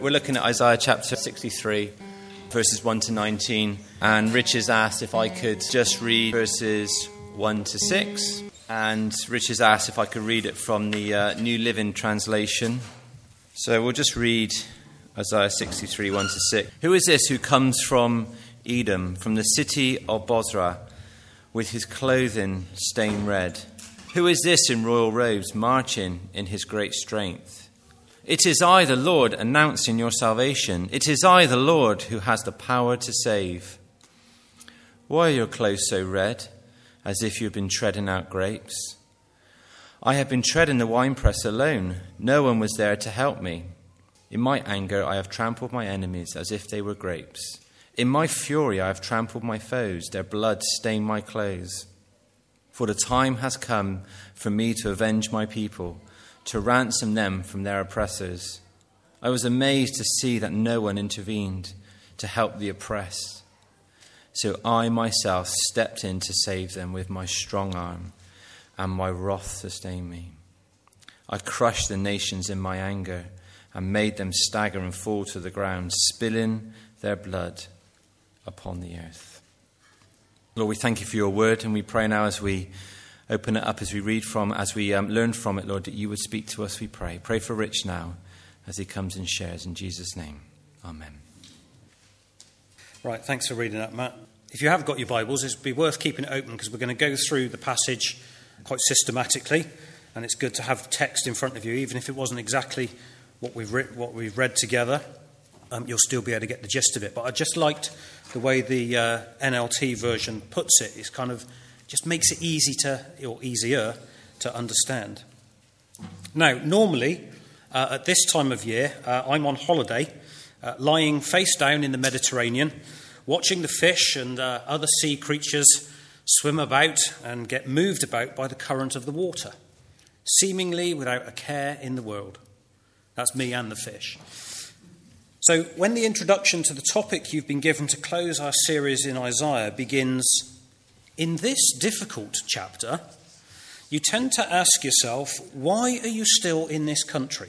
We're looking at Isaiah chapter 63, verses 1 to 19, and Rich has asked if I could just read verses 1 to 6, and Rich has asked if I could read it from the New Living Translation. So we'll just read Isaiah 63, 1 to 6. Who is this who comes from Edom, from the city of Bozrah, with his clothing stained red? Who is this in royal robes, marching in his great strength? It is I, the Lord, announcing your salvation. It is I, the Lord, who has the power to save. Why are your clothes so red, as if you had been treading out grapes? I have been treading the winepress alone. No one was there to help me. In my anger I have trampled my enemies as if they were grapes. In my fury I have trampled my foes. Their blood stained my clothes. For the time has come for me to avenge my people, to ransom them from their oppressors. I was amazed to see that no one intervened to help the oppressed. So I myself stepped in to save them with my strong arm, and my wrath sustained me. I crushed the nations in my anger and made them stagger and fall to the ground, spilling their blood upon the earth. Lord, we thank you for your word, and we pray now as we open it up, as we read from, as we learn from it, Lord, that you would speak to us, we pray. Pray for Rich now as he comes and shares. In Jesus' name, amen. Right, thanks for reading that, Matt. If you have got your Bibles, it'd be worth keeping it open because we're going to go through the passage quite systematically, and it's good to have text in front of you, even if it wasn't exactly what we've read together. You'll still be able to get the gist of it. But I just liked the way the NLT version puts it. It's kind of just makes it easier to understand. Now, normally, at this time of year, I'm on holiday, lying face down in the Mediterranean, watching the fish and other sea creatures swim about and get moved about by the current of the water, seemingly without a care in the world. That's me and the fish. So when the introduction to the topic you've been given to close our series in Isaiah begins, in this difficult chapter, you tend to ask yourself, why are you still in this country?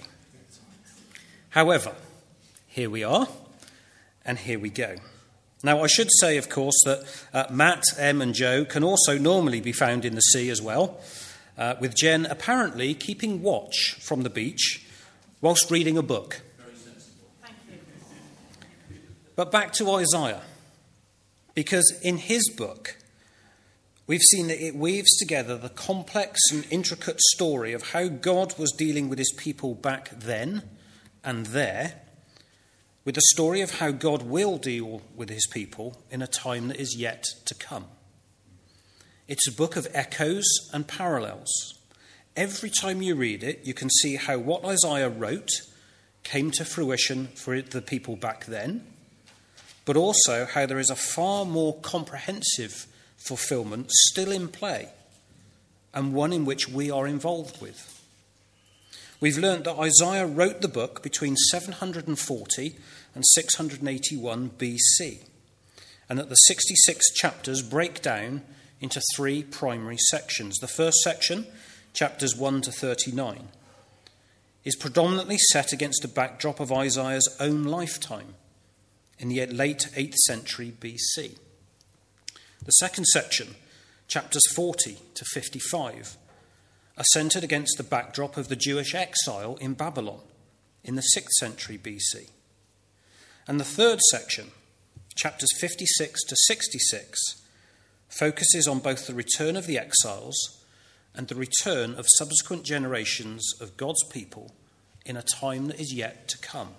However, here we are, and here we go. Now, I should say, of course, that Matt, Em and Joe can also normally be found in the sea as well, with Jen apparently keeping watch from the beach whilst reading a book. Very sensible. Thank you. But back to Isaiah, because in his book, we've seen that it weaves together the complex and intricate story of how God was dealing with his people back then and there, with the story of how God will deal with his people in a time that is yet to come. It's a book of echoes and parallels. Every time you read it, you can see how what Isaiah wrote came to fruition for the people back then, but also how there is a far more comprehensive fulfillment still in play, and one in which we are involved with. We've learnt that Isaiah wrote the book between 740 and 681 BC, and that the 66 chapters break down into three primary sections. The first section, chapters 1 to 39, is predominantly set against a backdrop of Isaiah's own lifetime in the late 8th century BC. The second section, chapters 40 to 55, are centred against the backdrop of the Jewish exile in Babylon in the 6th century BC. And the third section, chapters 56 to 66, focuses on both the return of the exiles and the return of subsequent generations of God's people in a time that is yet to come.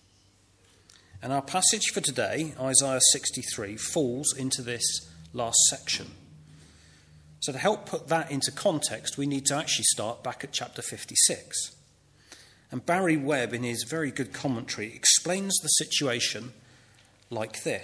And our passage for today, Isaiah 63, falls into this last section. So to help put that into context, we need to actually start back at chapter 56. And Barry Webb, in his very good commentary, explains the situation like this.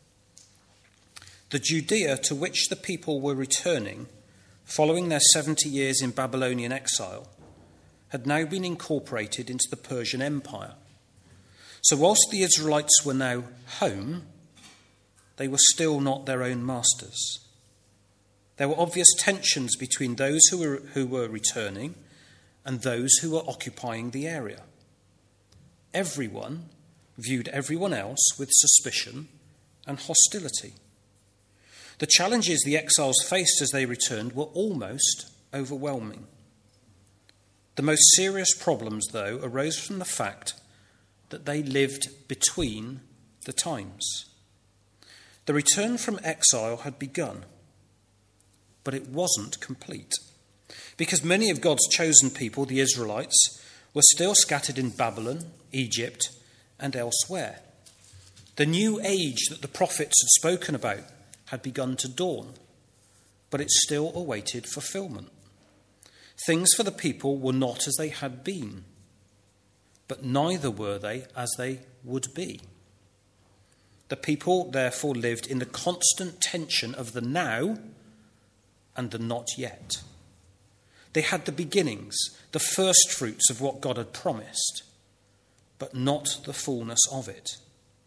The Judea to which the people were returning following their 70 years in Babylonian exile had now been incorporated into the Persian Empire. So whilst the Israelites were now home, they were still not their own masters. There were obvious tensions between those who were returning and those who were occupying the area. Everyone viewed everyone else with suspicion and hostility. The challenges the exiles faced as they returned were almost overwhelming. The most serious problems, though, arose from the fact that they lived between the times. The return from exile had begun, but it wasn't complete, because many of God's chosen people, the Israelites, were still scattered in Babylon, Egypt, and elsewhere. The new age that the prophets had spoken about had begun to dawn, but it still awaited fulfillment. Things for the people were not as they had been, but neither were they as they would be. The people therefore lived in the constant tension of the now and the not yet. They had the beginnings, the first fruits of what God had promised, but not the fullness of it.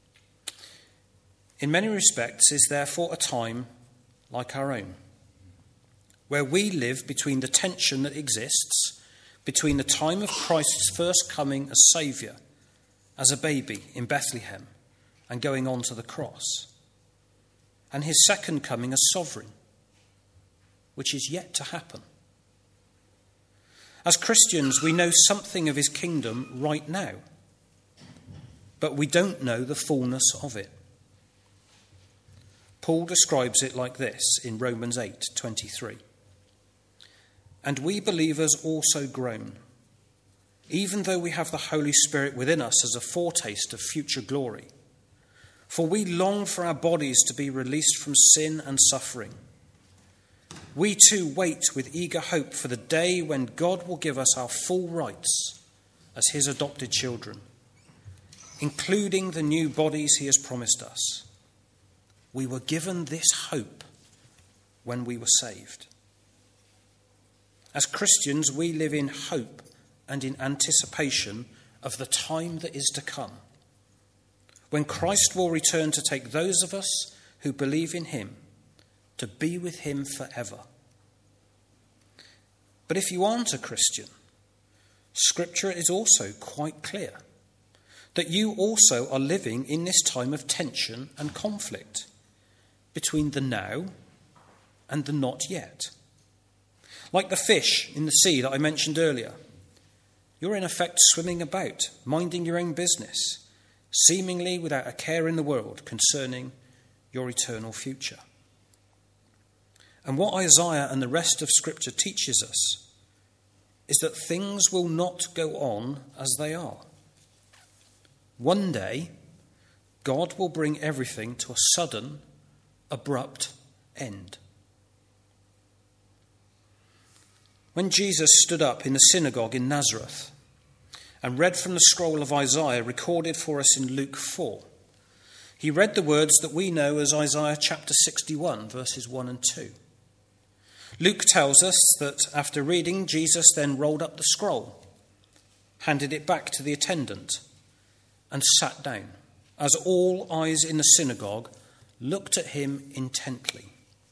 In many respects is therefore a time like our own, where we live between the tension that exists between the time of Christ's first coming as Saviour, as a baby in Bethlehem and going on to the cross, and his second coming as sovereign, which is yet to happen. As Christians, we know something of his kingdom right now, but we don't know the fullness of it. Paul describes it like this in Romans 8:23. And we believers also groan, even though we have the Holy Spirit within us as a foretaste of future glory. For we long for our bodies to be released from sin and suffering. We too wait with eager hope for the day when God will give us our full rights as his adopted children, including the new bodies he has promised us. We were given this hope when we were saved. As Christians, we live in hope and in anticipation of the time that is to come, when Christ will return to take those of us who believe in him to be with him forever. But if you aren't a Christian, Scripture is also quite clear that you also are living in this time of tension and conflict between the now and the not yet. Like the fish in the sea that I mentioned earlier, you're in effect swimming about, minding your own business, seemingly without a care in the world concerning your eternal future. And what Isaiah and the rest of Scripture teaches us is that things will not go on as they are. One day, God will bring everything to a sudden, abrupt end. When Jesus stood up in the synagogue in Nazareth and read from the scroll of Isaiah recorded for us in Luke 4, he read the words that we know as Isaiah chapter 61, verses 1 and 2. Luke tells us that after reading, Jesus then rolled up the scroll, handed it back to the attendant, and sat down, as all eyes in the synagogue looked at him intently.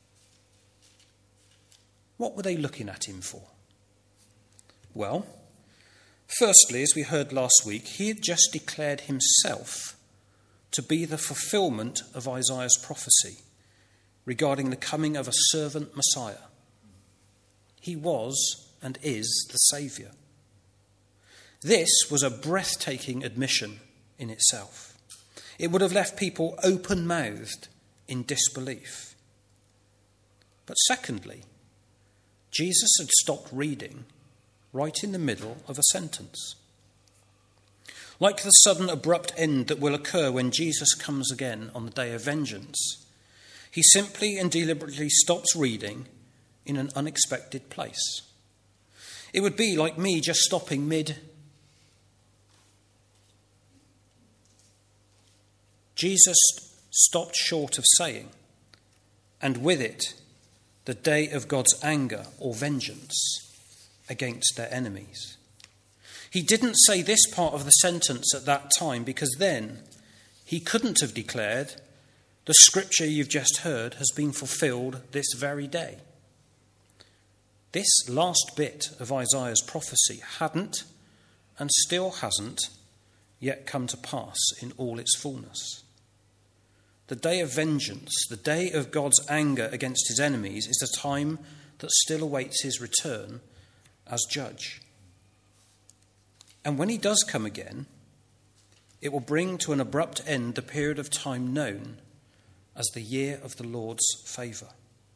What were they looking at him for? Well, firstly, as we heard last week, he had just declared himself to be the fulfillment of Isaiah's prophecy regarding the coming of a servant Messiah. He was and is the Saviour. This was a breathtaking admission in itself. It would have left people open-mouthed in disbelief. But secondly, Jesus had stopped reading right in the middle of a sentence. Like the sudden abrupt end that will occur when Jesus comes again on the day of vengeance, he simply and deliberately stops reading in an unexpected place. It would be like me just stopping mid. Jesus stopped short of saying, and with it, the day of God's anger or vengeance against their enemies. He didn't say this part of the sentence at that time because then he couldn't have declared, the scripture you've just heard has been fulfilled this very day. This last bit of Isaiah's prophecy hadn't and still hasn't yet come to pass in all its fullness. The day of vengeance, the day of God's anger against his enemies, is the time that still awaits his return as judge. And when he does come again, it will bring to an abrupt end the period of time known as the year of the Lord's favour.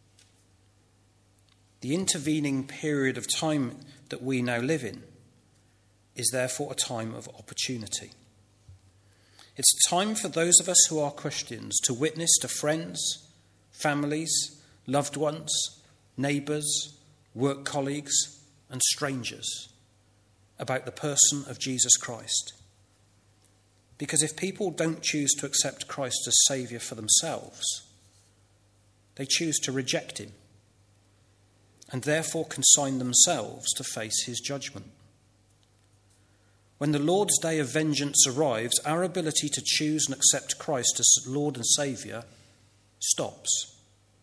The intervening period of time that we now live in is therefore a time of opportunity. It's a time for those of us who are Christians to witness to friends, families, loved ones, neighbours, work colleagues, and strangers about the person of Jesus Christ. Because if people don't choose to accept Christ as Saviour for themselves, they choose to reject him and therefore consign themselves to face his judgment. When the Lord's day of vengeance arrives, our ability to choose and accept Christ as Lord and Saviour stops.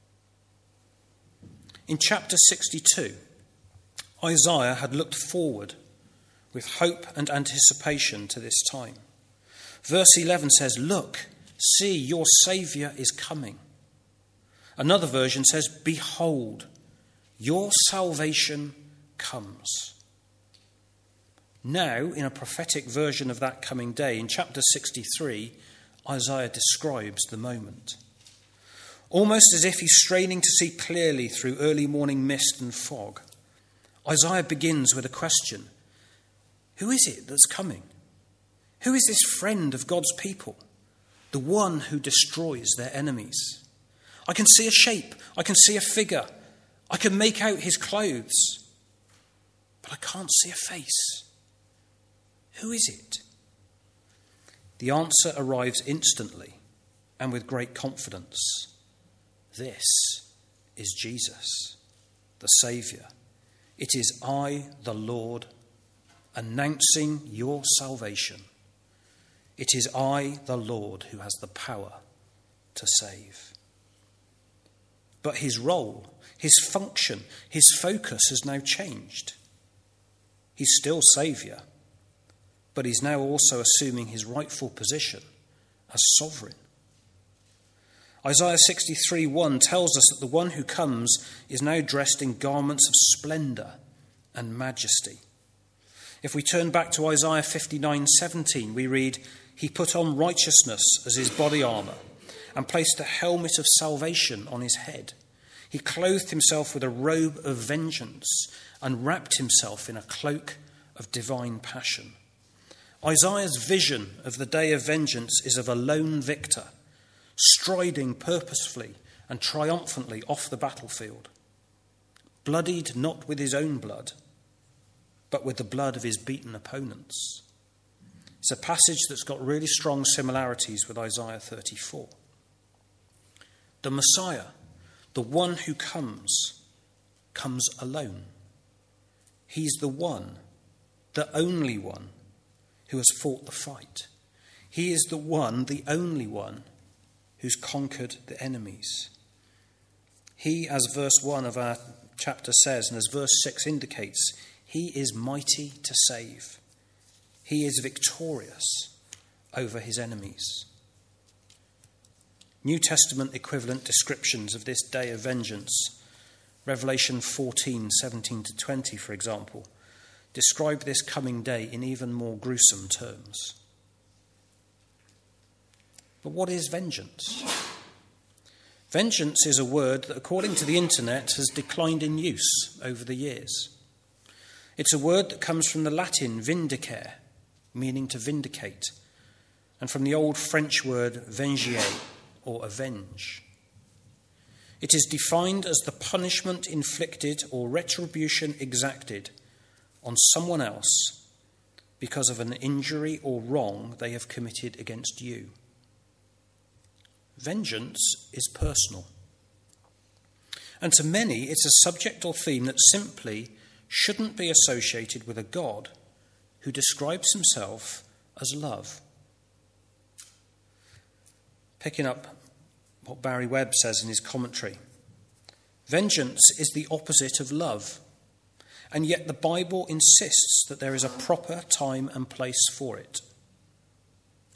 In chapter 62, Isaiah had looked forward with hope and anticipation to this time. Verse 11 says, "Look, see, your Saviour is coming." Another version says, "Behold, your salvation comes." Now, in a prophetic version of that coming day, in chapter 63, Isaiah describes the moment. Almost as if he's straining to see clearly through early morning mist and fog, Isaiah begins with a question. Who is it that's coming? Who is this friend of God's people? The one who destroys their enemies. I can see a shape. I can see a figure. I can make out his clothes. But I can't see a face. Who is it? The answer arrives instantly and with great confidence. This is Jesus, the Saviour. It is I, the Lord, announcing your salvation. It is I, the Lord, who has the power to save. But his role, his function, his focus has now changed. He's still Saviour, but he's now also assuming his rightful position as sovereign. Isaiah 63:1 tells us that the one who comes is now dressed in garments of splendour and majesty. If we turn back to Isaiah 59:17, we read, "He put on righteousness as his body armour and placed a helmet of salvation on his head. He clothed himself with a robe of vengeance and wrapped himself in a cloak of divine passion." Isaiah's vision of the day of vengeance is of a lone victor, striding purposefully and triumphantly off the battlefield, bloodied not with his own blood, but with the blood of his beaten opponents. It's a passage that's got really strong similarities with Isaiah 34. The Messiah, the one who comes alone. He's the one, the only one, who has fought the fight. He is the one, the only one, who's conquered the enemies. He, as verse 1 of our chapter says, and as verse 6 indicates, he is mighty to save. He is victorious over his enemies. New Testament equivalent descriptions of this day of vengeance, Revelation 14:17-20, for example, describe this coming day in even more gruesome terms. But what is vengeance? Vengeance is a word that, according to the internet, has declined in use over the years. It's a word that comes from the Latin vindicare, meaning to vindicate, and from the old French word vengier, or avenge. It is defined as the punishment inflicted or retribution exacted on someone else because of an injury or wrong they have committed against you. Vengeance is personal. And to many, it's a subject or theme that simply shouldn't be associated with a God who describes himself as love. Picking up what Barry Webb says in his commentary, vengeance is the opposite of love, and yet the Bible insists that there is a proper time and place for it.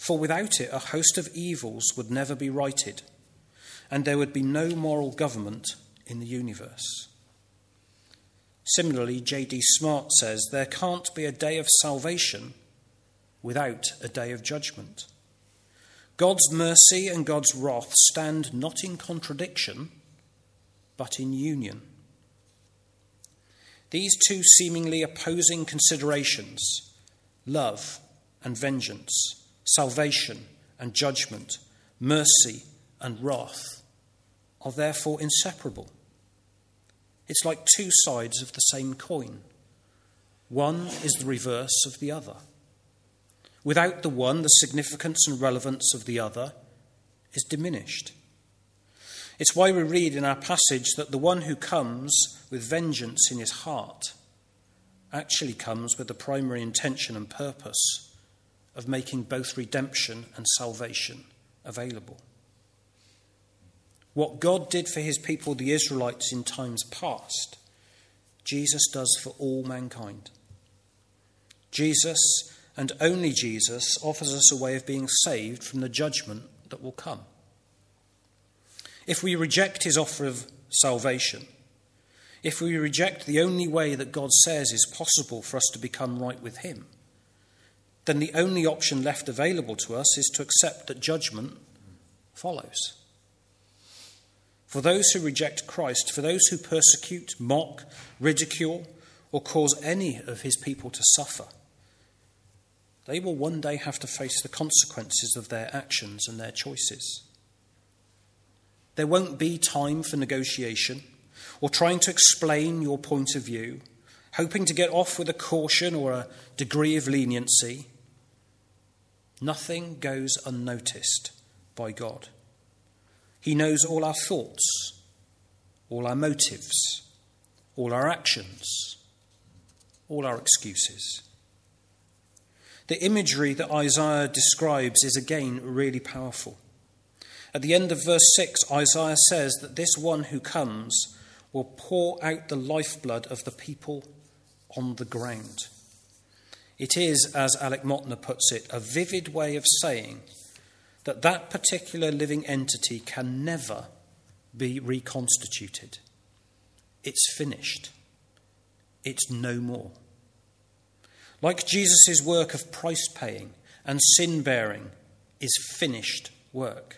For without it, a host of evils would never be righted, and there would be no moral government in the universe. Similarly, J.D. Smart says there can't be a day of salvation without a day of judgment. God's mercy and God's wrath stand not in contradiction, but in union. These two seemingly opposing considerations, love and vengeance, salvation and judgment, mercy and wrath, are therefore inseparable. It's like two sides of the same coin. One is the reverse of the other. Without the one, the significance and relevance of the other is diminished. It's why we read in our passage that the one who comes with vengeance in his heart actually comes with the primary intention and purpose of making both redemption and salvation available. What God did for his people, the Israelites, in times past, Jesus does for all mankind. Jesus, and only Jesus, offers us a way of being saved from the judgment that will come. If we reject his offer of salvation, if we reject the only way that God says is possible for us to become right with him, then the only option left available to us is to accept that judgment follows. For those who reject Christ, for those who persecute, mock, ridicule, or cause any of his people to suffer, they will one day have to face the consequences of their actions and their choices. There won't be time for negotiation or trying to explain your point of view, hoping to get off with a caution or a degree of leniency. Nothing goes unnoticed by God. He knows all our thoughts, all our motives, all our actions, all our excuses. The imagery that Isaiah describes is again really powerful. At the end of verse 6, Isaiah says that this one who comes will pour out the lifeblood of the people on the ground. It is, as Alec Motner puts it, a vivid way of saying that particular living entity can never be reconstituted. It's finished. It's no more. Like Jesus' work of price-paying and sin-bearing is finished work,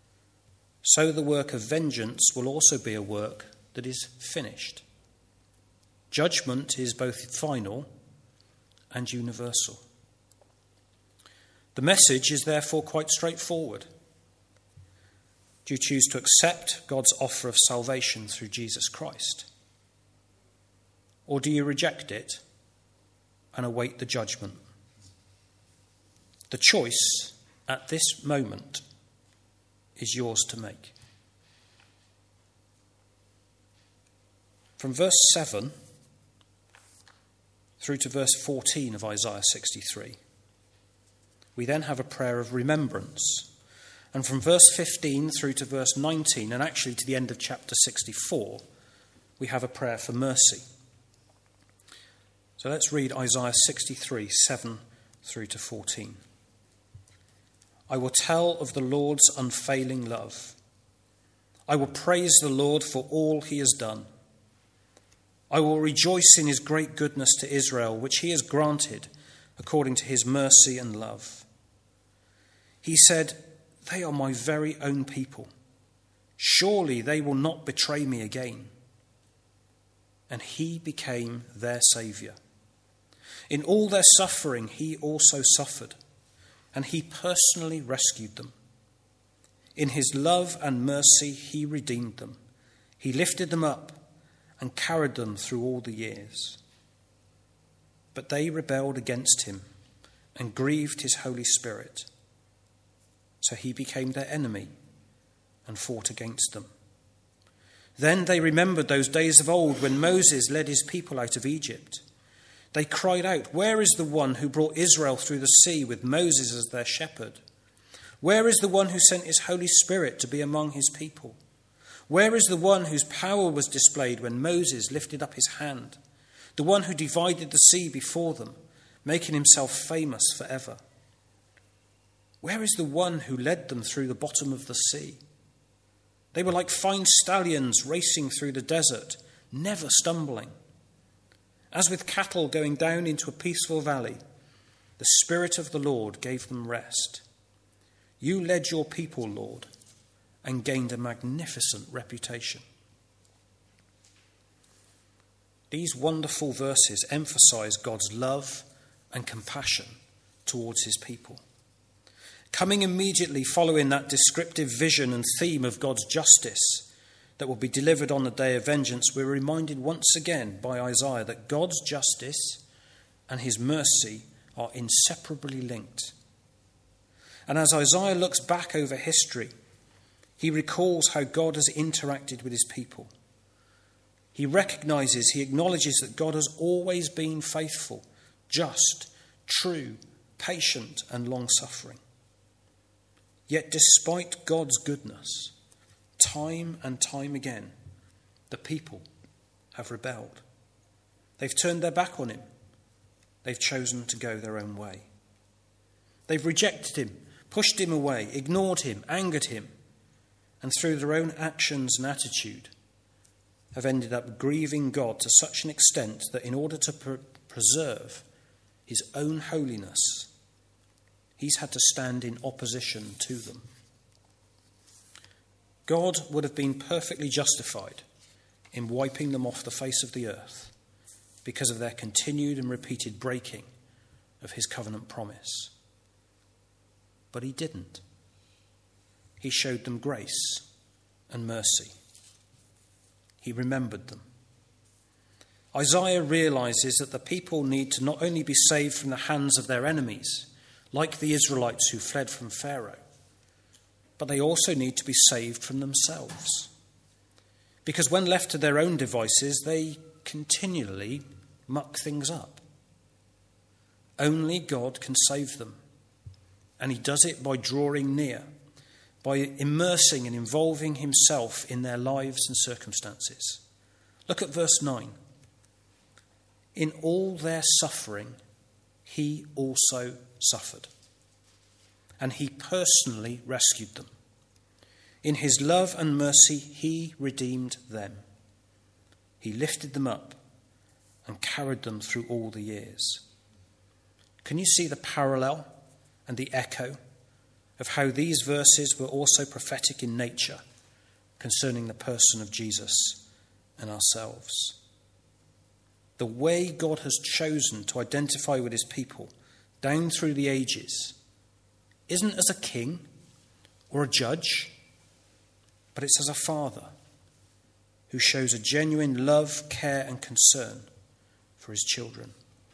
so the work of vengeance will also be a work that is finished. Judgment is both final and universal. The message is therefore quite straightforward. Do you choose to accept God's offer of salvation through Jesus Christ? Or do you reject it and await the judgment? The choice at this moment is yours to make. From verse 7 through to verse 14 of Isaiah 63, we then have a prayer of remembrance. And from verse 15 through to verse 19, and actually to the end of chapter 64, we have a prayer for mercy. So let's read Isaiah 63, 7 through to 14. I will tell of the Lord's unfailing love. I will praise the Lord for all he has done. I will rejoice in his great goodness to Israel, which he has granted according to his mercy and love. He said, they are my very own people. Surely they will not betray me again. And he became their saviour. In all their suffering, he also suffered, and he personally rescued them. In his love and mercy, he redeemed them. He lifted them up and carried them through all the years. But they rebelled against him and grieved his Holy Spirit. So he became their enemy and fought against them. Then they remembered those days of old when Moses led his people out of Egypt. They cried out, where is the one who brought Israel through the sea with Moses as their shepherd? Where is the one who sent his Holy Spirit to be among his people? Where is the one whose power was displayed when Moses lifted up his hand? The one who divided the sea before them, making himself famous forever? Where is the one who led them through the bottom of the sea? They were like fine stallions racing through the desert, never stumbling. As with cattle going down into a peaceful valley, the Spirit of the Lord gave them rest. You led your people, Lord, and gained a magnificent reputation. These wonderful verses emphasize God's love and compassion towards his people. Coming immediately following that descriptive vision and theme of God's justice that will be delivered on the day of vengeance, we're reminded once again by Isaiah that God's justice and his mercy are inseparably linked. And as Isaiah looks back over history, he recalls how God has interacted with his people. He recognizes, he acknowledges that God has always been faithful, just, true, patient, and long-suffering. Yet despite God's goodness, time and time again, the people have rebelled. They've turned their back on him. They've chosen to go their own way. They've rejected him, pushed him away, ignored him, angered him, and through their own actions and attitude have ended up grieving God to such an extent that in order to preserve his own holiness, he's had to stand in opposition to them. God would have been perfectly justified in wiping them off the face of the earth because of their continued and repeated breaking of his covenant promise. But he didn't. He showed them grace and mercy. He remembered them. Isaiah realizes that the people need to not only be saved from the hands of their enemies, like the Israelites who fled from Pharaoh, but they also need to be saved from themselves. Because when left to their own devices, they continually muck things up. Only God can save them. And he does it by drawing near, by immersing and involving himself in their lives and circumstances. Look at verse 9. In all their suffering, he also suffered, and he personally rescued them. In his love and mercy, he redeemed them. He lifted them up and carried them through all the years. Can you see the parallel and the echo of how these verses were also prophetic in nature concerning the person of Jesus and ourselves? The way God has chosen to identify with his people down through the ages isn't as a king or a judge, but it's as a father who shows a genuine love, care, and concern for his children.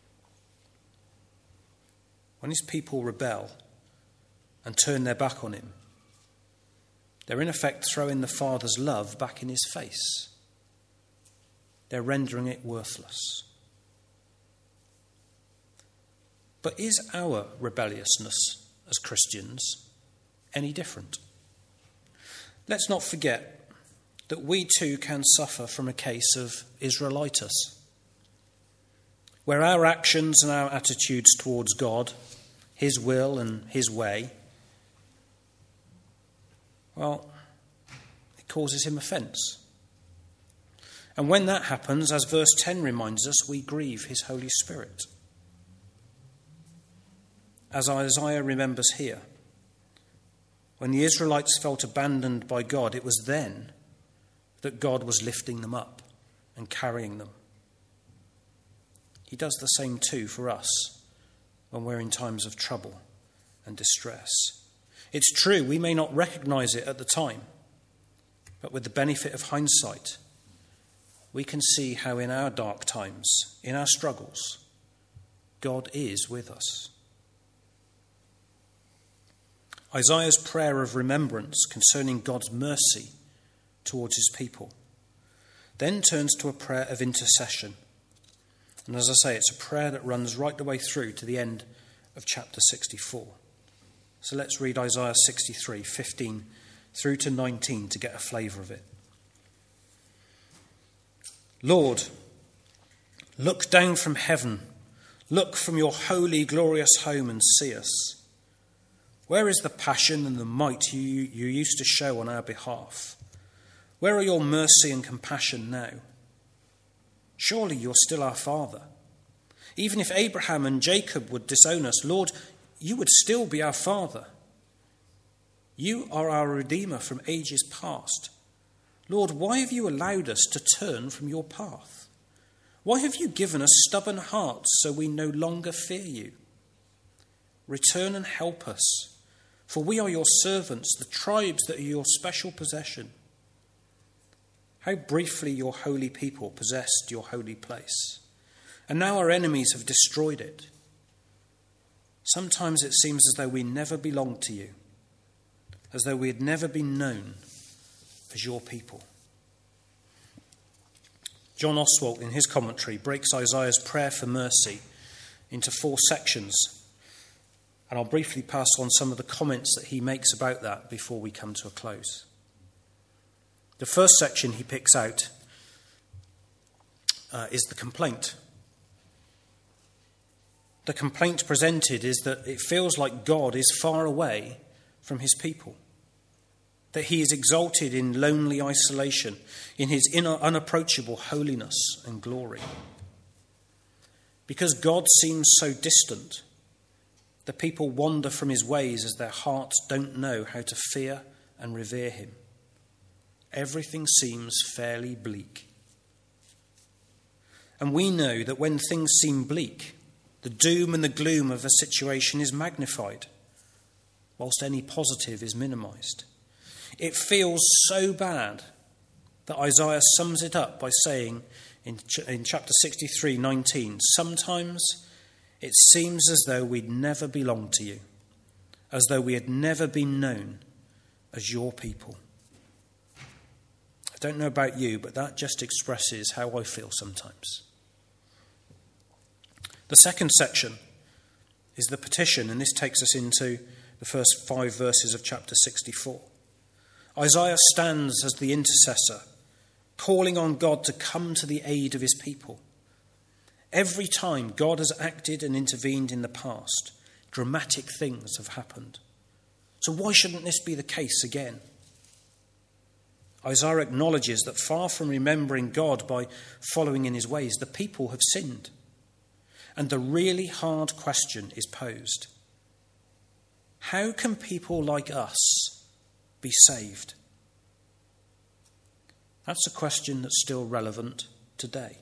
When his people rebel and turn their back on him, they're in effect throwing the Father's love back in his face. They're rendering it worthless. But is our rebelliousness as Christians any different? Let's not forget that we too can suffer from a case of Israelitis, where our actions and our attitudes towards God, his will and his way, well, it causes him offence. And when that happens, as verse 10 reminds us, we grieve his Holy Spirit. As Isaiah remembers here, when the Israelites felt abandoned by God, it was then that God was lifting them up and carrying them. He does the same too for us when we're in times of trouble and distress. It's true, we may not recognize it at the time, but with the benefit of hindsight, we can see how in our dark times, in our struggles, God is with us. Isaiah's prayer of remembrance concerning God's mercy towards his people then turns to a prayer of intercession. And as I say, it's a prayer that runs right the way through to the end of chapter 64. So let's read Isaiah 63, 15 through to 19 to get a flavour of it. Lord, look down from heaven. Look from your holy, glorious home and see us. Where is the passion and the might you used to show on our behalf? Where are your mercy and compassion now? Surely you're still our Father. Even if Abraham and Jacob would disown us, Lord, you would still be our Father. You are our Redeemer from ages past. Lord, why have you allowed us to turn from your path? Why have you given us stubborn hearts so we no longer fear you? Return and help us, for we are your servants, the tribes that are your special possession. How briefly your holy people possessed your holy place, and now our enemies have destroyed it. Sometimes it seems as though we never belonged to you, as though we had never been known as your people. John Oswalt, in his commentary, breaks Isaiah's prayer for mercy into 4 sections, and I'll briefly pass on some of the comments that he makes about that before we come to a close. The first section he picks out is the complaint. The complaint presented is that it feels like God is far away from his people, that he is exalted in lonely isolation, in his unapproachable holiness and glory. Because God seems so distant, the people wander from his ways as their hearts don't know how to fear and revere him. Everything seems fairly bleak. And we know that when things seem bleak, the doom and the gloom of a situation is magnified, whilst any positive is minimized. It feels so bad that Isaiah sums it up by saying in chapter 63:19, sometimes it seems as though we'd never belonged to you, as though we had never been known as your people. I don't know about you, but that just expresses how I feel sometimes. The second section is the petition, and this takes us into the first 5 verses of chapter 64. Isaiah stands as the intercessor, calling on God to come to the aid of his people. Every time God has acted and intervened in the past, dramatic things have happened. So why shouldn't this be the case again? Isaiah acknowledges that far from remembering God by following in his ways, the people have sinned. And the really hard question is posed. How can people like us be saved? That's a question that's still relevant today.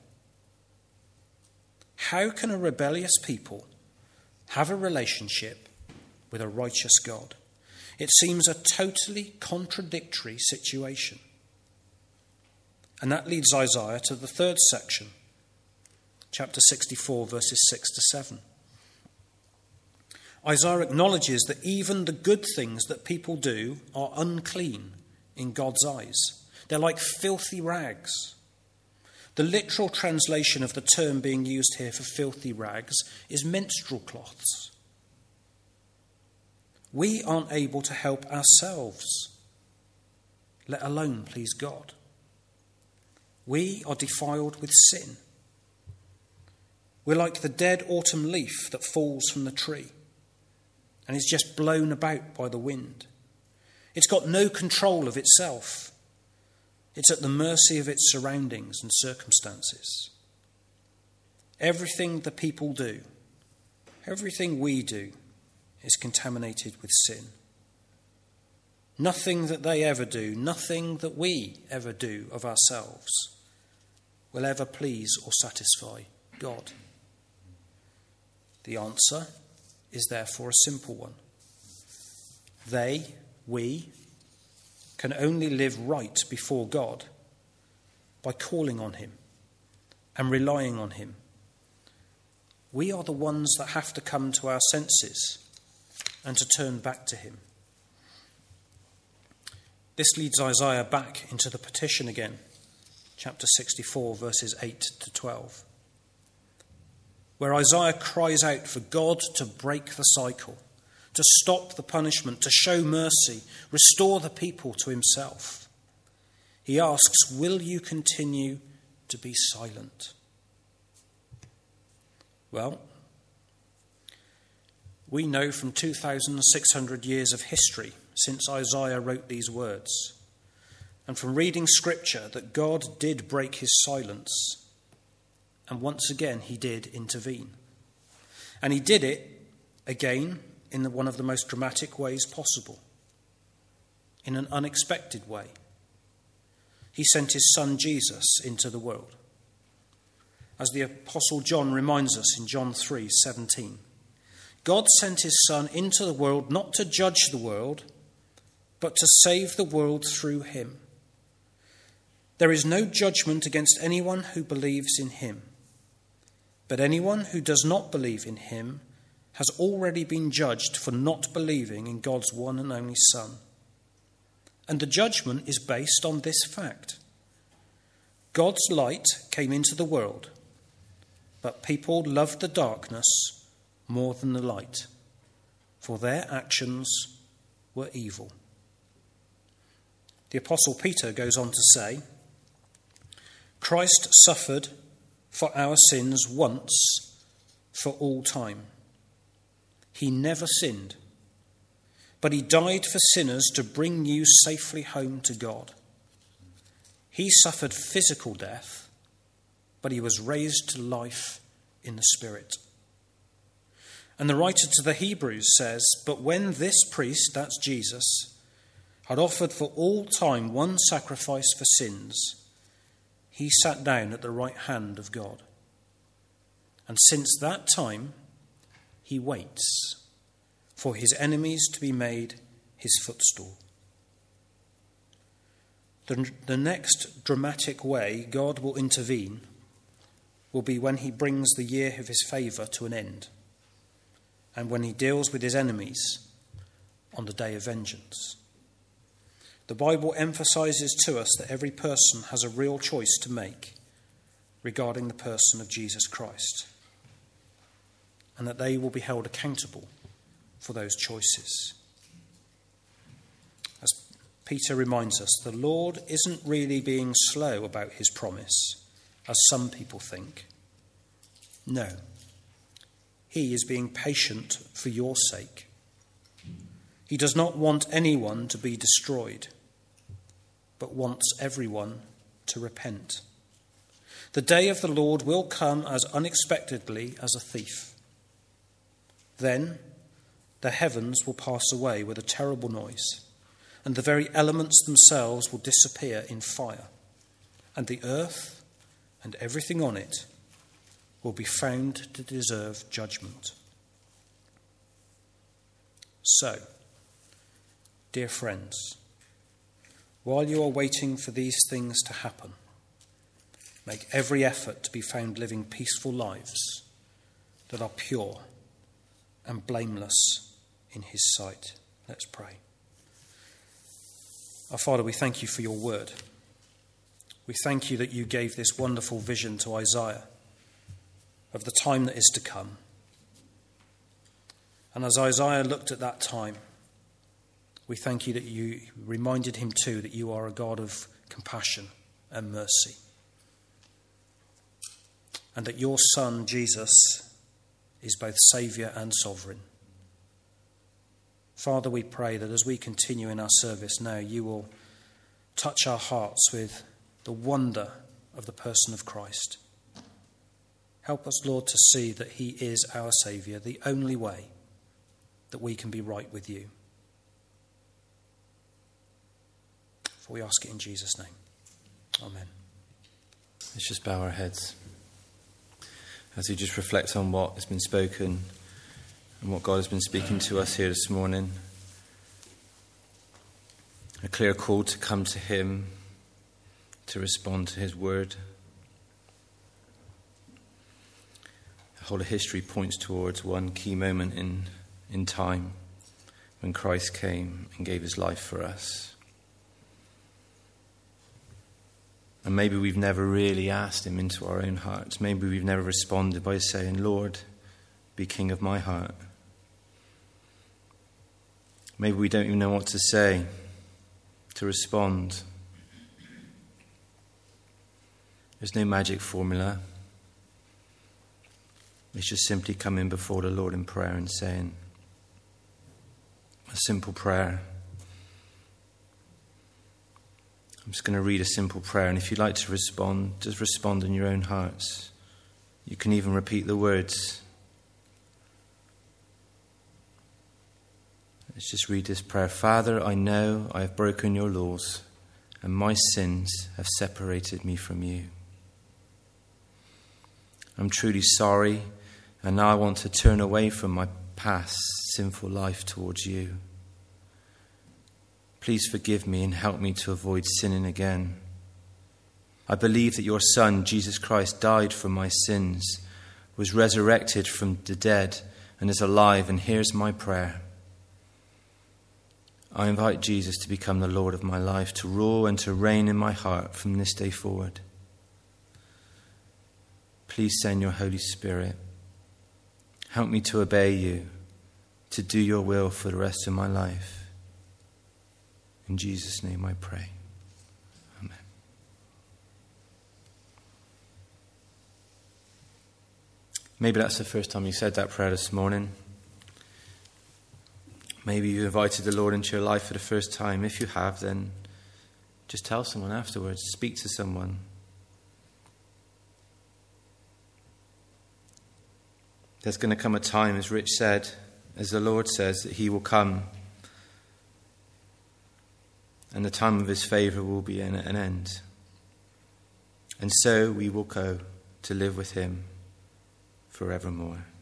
How can a rebellious people have a relationship with a righteous God? It seems a totally contradictory situation. And that leads Isaiah to the third section, chapter 64, verses 6 to 7. Isaiah acknowledges that even the good things that people do are unclean in God's eyes. They're like filthy rags. The literal translation of the term being used here for filthy rags is menstrual cloths. We aren't able to help ourselves, let alone please God. We are defiled with sin. We're like the dead autumn leaf that falls from the tree and is just blown about by the wind. It's got no control of itself. It's at the mercy of its surroundings and circumstances. Everything the people do, everything we do, is contaminated with sin. Nothing that they ever do, nothing that we ever do of ourselves will ever please or satisfy God. The answer is therefore a simple one. We, can only live right before God by calling on him and relying on him. We are the ones that have to come to our senses and to turn back to him. This leads Isaiah back into the petition again, chapter 64, verses 8 to 12, where Isaiah cries out for God to break the cycle, to stop the punishment, to show mercy, restore the people to himself. He asks, will you continue to be silent? Well, We know from 2,600 years of history since Isaiah wrote these words, and from reading Scripture, that God did break his silence, and once again he did intervene. And he did it again in one of the most dramatic ways possible, in an unexpected way. He sent his son Jesus into the world. As the Apostle John reminds us in John 3:17, God sent his son into the world not to judge the world, but to save the world through him. There is no judgment against anyone who believes in him, but anyone who does not believe in him has already been judged for not believing in God's one and only Son. And the judgment is based on this fact: God's light came into the world, but people loved the darkness more than the light, for their actions were evil. The Apostle Peter goes on to say, Christ suffered for our sins once for all time. He never sinned, but he died for sinners to bring you safely home to God. He suffered physical death, but he was raised to life in the Spirit. And the writer to the Hebrews says, but when this priest, that's Jesus, had offered for all time one sacrifice for sins, he sat down at the right hand of God. And since that time, he waits for his enemies to be made his footstool. The next dramatic way God will intervene will be when he brings the year of his favour to an end, and when he deals with his enemies on the day of vengeance. The Bible emphasises to us that every person has a real choice to make regarding the person of Jesus Christ, and that they will be held accountable for those choices. As Peter reminds us, the Lord isn't really being slow about his promise, as some people think. No. He is being patient for your sake. He does not want anyone to be destroyed, but wants everyone to repent. The day of the Lord will come as unexpectedly as a thief. Then the heavens will pass away with a terrible noise, and the very elements themselves will disappear in fire, and the earth and everything on it will be found to deserve judgment. So, dear friends, while you are waiting for these things to happen, make every effort to be found living peaceful lives that are pure and blameless in his sight. Let's pray. Our Father, we thank you for your word. We thank you that you gave this wonderful vision to Isaiah of the time that is to come. And as Isaiah looked at that time, we thank you that you reminded him too that you are a God of compassion and mercy, and that your Son, Jesus, is both Saviour and Sovereign. Father, we pray that as we continue in our service now, you will touch our hearts with the wonder of the person of Christ. Help us, Lord, to see that he is our Saviour, the only way that we can be right with you. For we ask it in Jesus' name. Amen. Let's just bow our heads as we just reflect on what has been spoken and what God has been speaking to us here this morning. A clear call to come to him, to respond to his word. The whole of history points towards one key moment in time when Christ came and gave his life for us. And maybe we've never really asked him into our own hearts. Maybe we've never responded by saying, Lord, be king of my heart. Maybe we don't even know what to say to respond. There's no magic formula. It's just simply coming before the Lord in prayer and saying, a simple prayer. I'm just going to read a simple prayer, and if you'd like to respond, just respond in your own hearts. You can even repeat the words. Let's just read this prayer. Father, I know I have broken your laws, and my sins have separated me from you. I'm truly sorry, and now I want to turn away from my past sinful life towards you. Please forgive me and help me to avoid sinning again. I believe that your Son, Jesus Christ, died for my sins, was resurrected from the dead, and is alive, and hears my prayer. I invite Jesus to become the Lord of my life, to rule and to reign in my heart from this day forward. Please send your Holy Spirit. Help me to obey you, to do your will for the rest of my life. In Jesus' name I pray. Amen. Maybe that's the first time you said that prayer this morning. Maybe you invited the Lord into your life for the first time. If you have, then just tell someone afterwards. Speak to someone. There's going to come a time, as Rich said, as the Lord says, that he will come. And the time of his favour will be at an end. And so we will go to live with him forevermore.